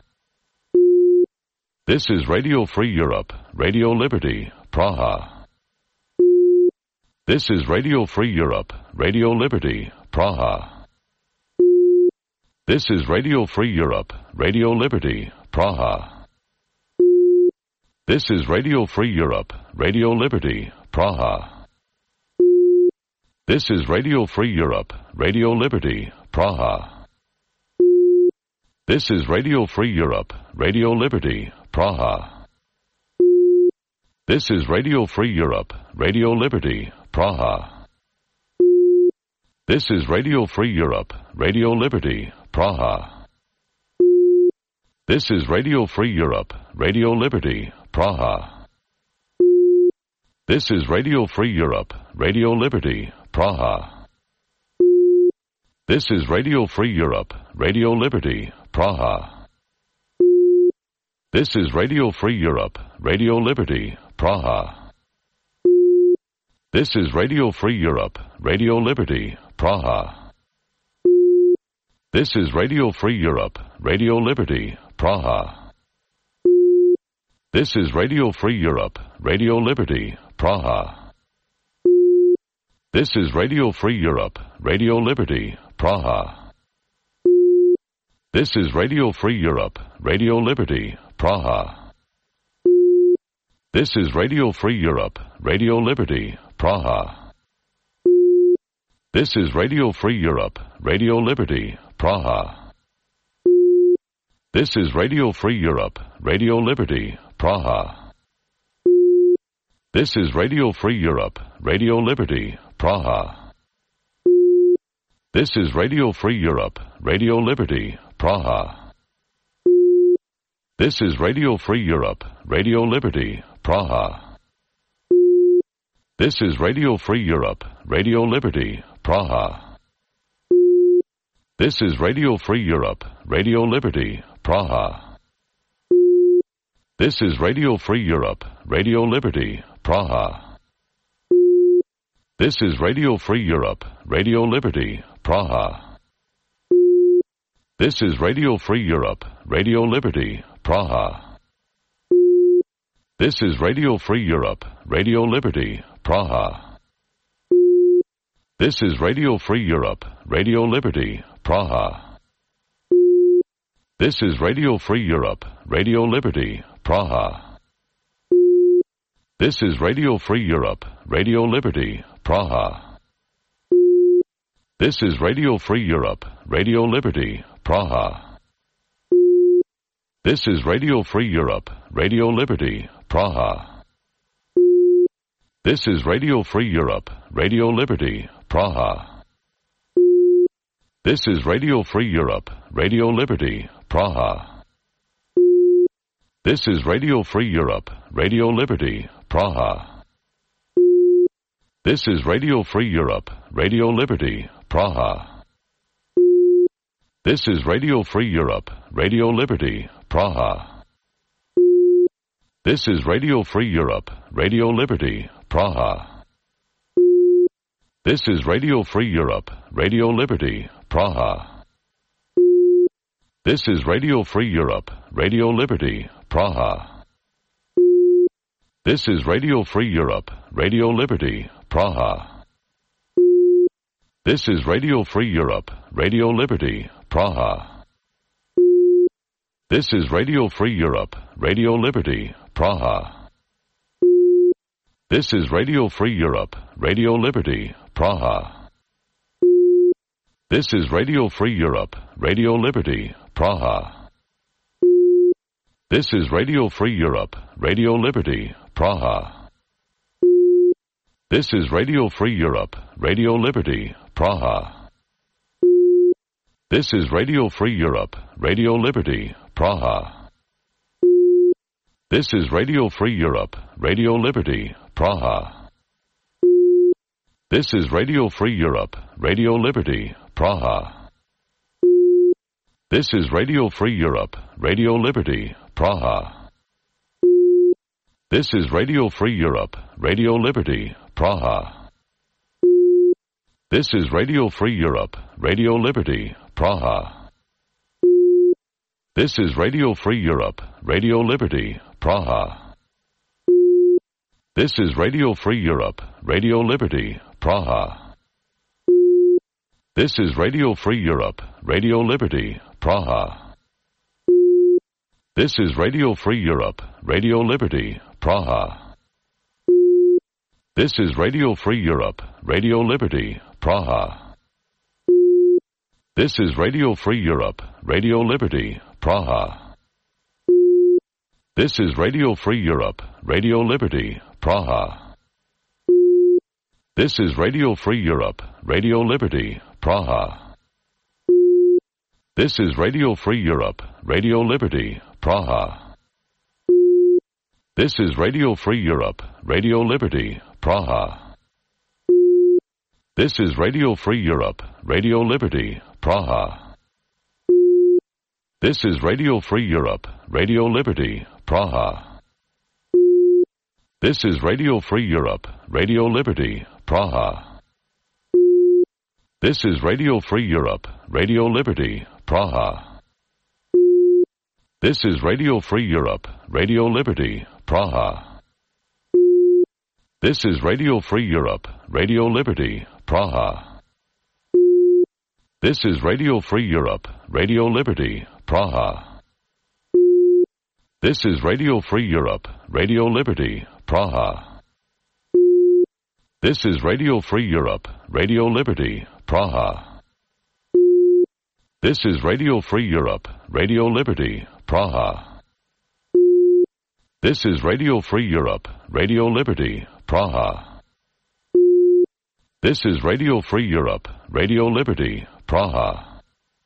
S1: This is Radio Free Europe, Radio Liberty, Praha. This is Radio Free Europe, Radio Liberty, Praha. This is Radio Free Europe, Radio Liberty, Praha. This is Radio Free Europe, Radio Liberty, Praha. This is Radio Free Europe, Radio Liberty, Praha. This is Radio Free Europe, Radio Liberty, Praha. This is Radio Free Europe, Radio Liberty, Praha. This is Radio Free Europe, Radio Liberty, Praha. This is Radio Free Europe, Radio Liberty, Praha. This is Radio Free Europe, Radio Liberty, Praha. This is Radio Free Europe, Radio Liberty, Praha. This is Radio Free Europe, Radio Liberty, Praha. This is Radio Free Europe, Radio Liberty, Praha. This is Radio Free Europe, Radio Liberty, Praha. This is Radio Free Europe, Radio Liberty, Praha. This is Radio Free Europe, Radio Liberty, Praha. This is Radio Free Europe, Radio Liberty, Praha. This is Radio Free Europe, Radio Liberty, Praha. This is Radio Free Europe, Radio Liberty, Praha. This is Radio Free Europe, Radio Liberty, Praha. This is Radio Free Europe, Radio Liberty, Praha. This is Radio Free Europe, Radio Liberty, Praha. This is Radio Free Europe, Radio Liberty, Praha. This is Radio Free Europe, Radio Liberty, Praha. This is Radio Free Europe, Radio Liberty, Praha. This is Radio Free Europe, Radio Liberty, Praha. This is Radio Free Europe, Radio Liberty, Praha. This is Radio Free Europe, Radio Liberty, Praha. This is Radio Free Europe, Radio Liberty, Praha. This is Radio Free Europe, Radio Liberty, Praha. This is Radio Free Europe, Radio Liberty, Praha. This is Radio Free Europe, Radio Liberty, Praha. This is Radio Free Europe, Radio Liberty, Praha. This is Radio Free Europe, Radio Liberty, Praha. This is Radio Free Europe, Radio Liberty, Praha. This is Radio Free Europe, Radio Liberty, Praha. This is Radio Free Europe, Radio Liberty, Praha. This is Radio Free Europe, Radio Liberty, Praha. This is Radio Free Europe, Radio Liberty, Praha. This is Radio Free Europe, Radio Liberty, Praha. This is Radio Free Europe, Radio Liberty, Praha. This is Radio Free Europe, Radio Liberty, Praha. This is Radio Free Europe, Radio Liberty, Praha. This is Radio Free Europe, Radio Liberty, Praha. This is Radio Free Europe, Radio Liberty, Praha. This is Radio Free Europe, Radio Liberty, Praha. This is Radio Free Europe, Radio Liberty, Praha. This is Radio Free Europe, Radio Liberty, Praha. This is Radio Free Europe, Radio Liberty, Praha. This is Radio Free Europe, Radio Liberty, Praha. This is Radio Free Europe, Radio Liberty, Praha. This is Radio Free Europe, Radio Liberty, Praha. This is Radio Free Europe, Radio Liberty, Praha. This is Radio Free Europe, Radio Liberty, Praha. This is Radio Free Europe, Radio Liberty, Praha. This is Radio Free Europe, Radio Liberty, Praha. This is Radio Free Europe, Radio Liberty, Praha. This is Radio Free Europe, Radio Liberty, Praha. This is Radio Free Europe, Radio Liberty, Praha. This is Radio Free Europe, Radio Liberty, Praha. This is Radio Free Europe, Radio Liberty, Praha. This is Radio Free Europe, Radio Liberty, Praha. This is Radio Free Europe, Radio Liberty, Praha. This is Radio Free Europe, Radio Liberty, Praha. This is Radio Free Europe, Radio Liberty, Praha. This is Radio Free Europe, Radio Liberty, Praha. This is Radio Free Europe, Radio Liberty, Praha. This is Radio Free Europe, Radio Liberty, Praha. This is Radio Free Europe, Radio Liberty, Praha. This is Radio Free Europe, Radio Liberty, Praha. This is Radio Free Europe, Radio Liberty, Praha. This is Radio Free Europe, Radio Liberty, Praha. This is Radio Free Europe, Radio Liberty, Praha. This is Radio Free Europe, Radio Liberty, Praha. This is Radio Free Europe, Radio Liberty, Praha. This is Radio Free Europe, Radio Liberty, Praha. This is Radio Free Europe, Radio Liberty, Praha.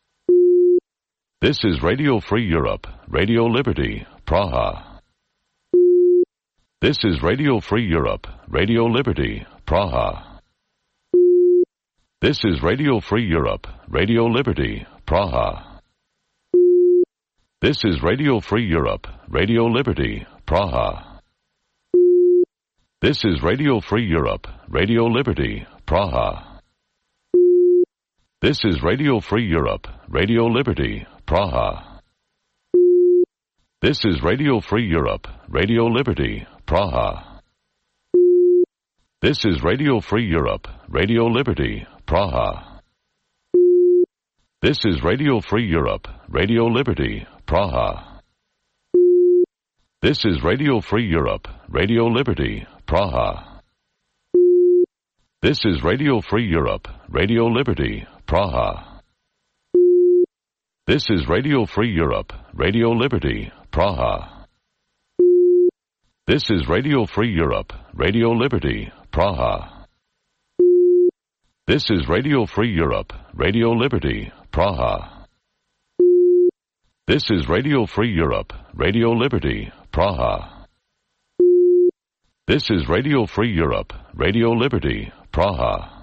S1: This is Radio Free Europe, Radio Liberty, Praha. This is Radio Free Europe, Radio Liberty, Praha. This is Radio Free Europe, Radio Liberty, Praha. This is Radio Free Europe, Radio Liberty, Praha. This is Radio Free Europe, Radio Liberty, Praha. This is Radio Free Europe, Radio Liberty, Praha. This is Radio Free Europe, Radio Liberty, Praha. This is Radio Free Europe, Radio Liberty, Praha. This is Radio Free Europe, Radio Liberty, Praha. This is Radio Free Europe, Radio Liberty, Praha. This is Radio Free Europe, Radio Liberty, Praha. This is Radio Free Europe, Radio Liberty, Praha. This is Radio Free Europe, Radio Liberty, Praha. This is Radio Free Europe, Radio Liberty, Praha. This is Radio Free Europe, Radio Liberty, Praha. This is Radio Free Europe, Radio Liberty, Praha.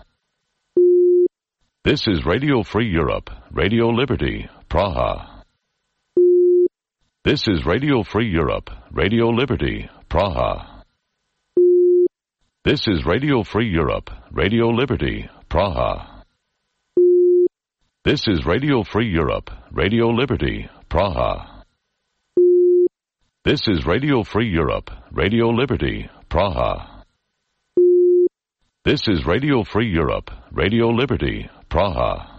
S1: This is Radio Free Europe, Radio Liberty, Praha. This is Radio Free Europe, Radio Liberty, Praha. This is Radio Free Europe, Radio Liberty, Praha. This is Radio Free Europe, Radio Liberty, Praha. This is Radio Free Europe, Radio Liberty, Praha. This is Radio Free Europe, Radio Liberty, Praha.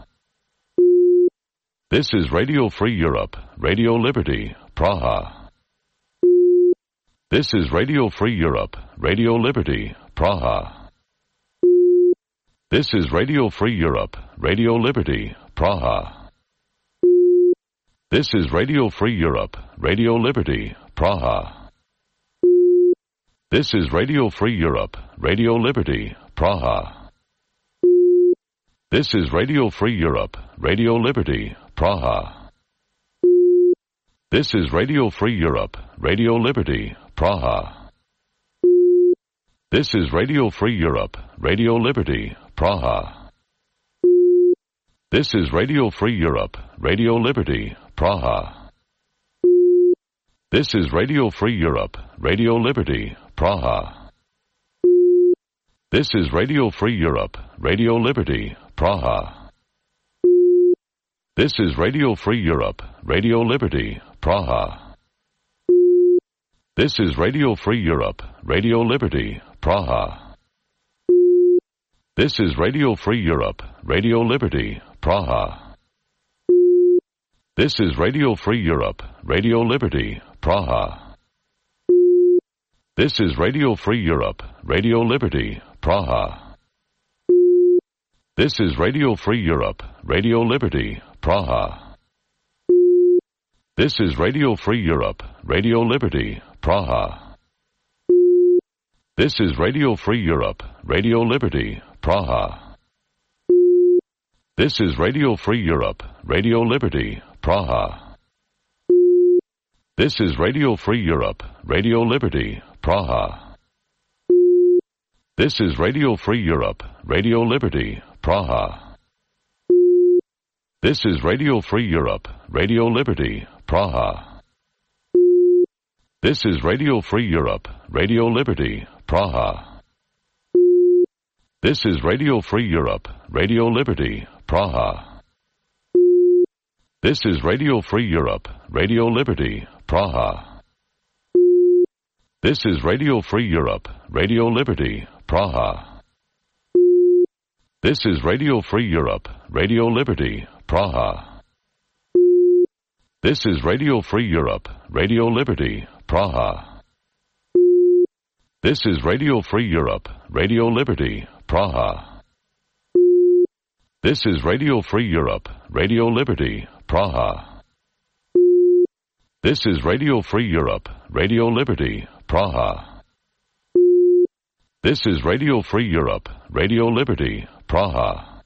S1: This is Radio Free Europe, Radio Liberty, Praha. This is Radio Free Europe, Radio Liberty, Praha. This is Radio Free Europe, Radio Liberty, Praha. This is Radio Free Europe, Radio Liberty, Praha. This is Radio Free Europe, Radio Liberty, Praha. This is Radio Free Europe, Radio Liberty, Praha. This is Radio Free Europe, Radio Liberty, Praha. This is Radio Free Europe, Radio Liberty, Praha. This is Radio Free Europe, Radio Liberty, Praha. This is Radio Free Europe, Radio Liberty, Praha. This is Radio Free Europe, Radio Liberty, Praha. This is Radio Free Europe, Radio Liberty, Praha. This is Radio Free Europe, Radio Liberty, Praha. This is Radio Free Europe, Radio Liberty, Praha. This is Radio Free Europe, Radio Liberty, Praha. This is Radio Free Europe, Radio Liberty, Praha. This is Radio Free Europe, Radio Liberty, Praha. This is Radio Free Europe, Radio Liberty, Praha. This is Radio Free Europe, Radio Liberty, Praha. This is Radio Free Europe, Radio Liberty, Praha. This is Radio Free Europe, Radio Liberty, Praha. This is Radio Free Europe, Radio Liberty, Praha. This is Radio Free Europe, Radio Liberty, Praha. This is Radio Free Europe, Radio Liberty, Praha. This is Radio Free Europe, Radio Liberty, Praha. This is Radio Free Europe, Radio Liberty, Praha. This is Radio Free Europe, Radio Liberty, Praha. This is Radio Free Europe, Radio Liberty, Praha. This is Radio Free Europe, Radio Liberty, Praha. This is Radio Free Europe, Radio Liberty, Praha. This is Radio Free Europe, Radio Liberty, Praha. This is Radio Free Europe, Radio Liberty, Praha. This is Radio Free Europe, Radio Liberty, Praha.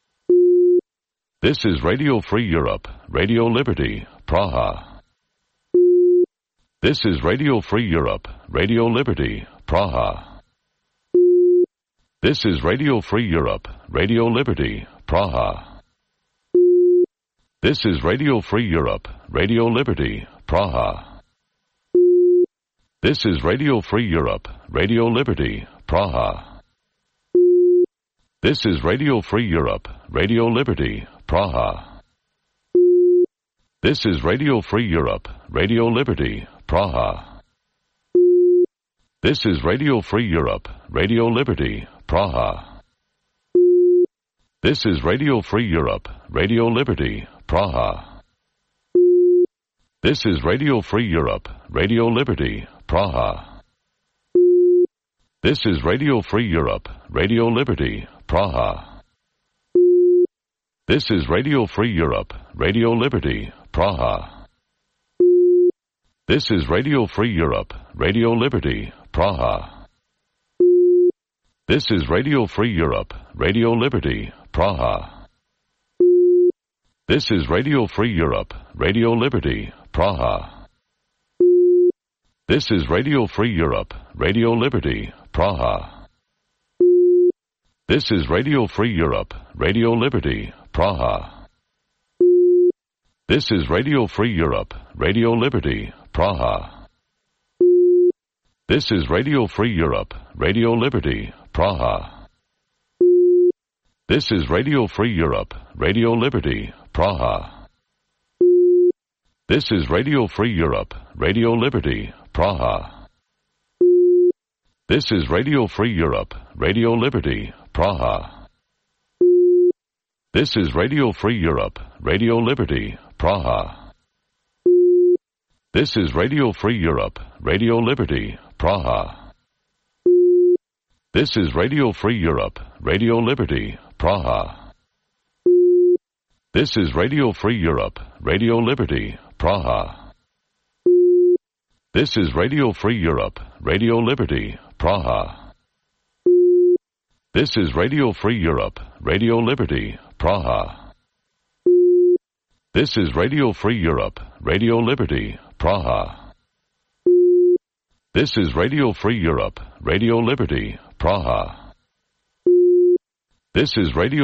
S1: This is Radio Free Europe, Radio Liberty, Praha. This is Radio Free Europe, Radio Liberty, Praha. This is Radio Free Europe, Radio Liberty, Praha. This is Radio Free Europe, Radio Liberty, Praha. This is Radio Free Europe, Radio Liberty, Praha. This is Radio Free Europe, Radio Liberty, Praha. This is Radio Free Europe, Radio Liberty, Praha. This is Radio Free Europe, Radio Liberty, Praha. This is Radio Free Europe, Radio Liberty, Praha. This is Radio Free Europe, Radio Liberty, Praha. This is Radio Free Europe, Radio Liberty, Praha. This is Radio Free Europe, Radio Liberty, Praha. This is Radio Free Europe, Radio Liberty, Praha. This is Radio Free Europe, Radio Liberty, Praha. This is Radio Free Europe, Radio Liberty, Praha. This is Radio Free Europe, Radio Liberty, Praha. This is Radio Free Europe, Radio Liberty, Praha. This is Radio Free Europe, Radio Liberty, Praha. This is Radio Free Europe, Radio Liberty, Praha. This is Radio Free Europe, Radio Liberty, Praha. This is Radio Free Europe, Radio Liberty, Praha. This is Radio Free Europe, Radio Liberty, Praha. This is Radio Free Europe, Radio Liberty, Praha. This is Radio Free Europe, Radio Liberty, Praha. This is Radio Free Europe, Radio Liberty, Praha. This is Radio Free Europe, Radio Liberty, Praha. This is Radio Free Europe, Radio Liberty, Praha. This is Radio Free Europe, Radio Liberty, Praha. This is Radio Free Europe, Radio Liberty, Praha. This is Radio Free Europe, Radio Liberty, Praha. This is Radio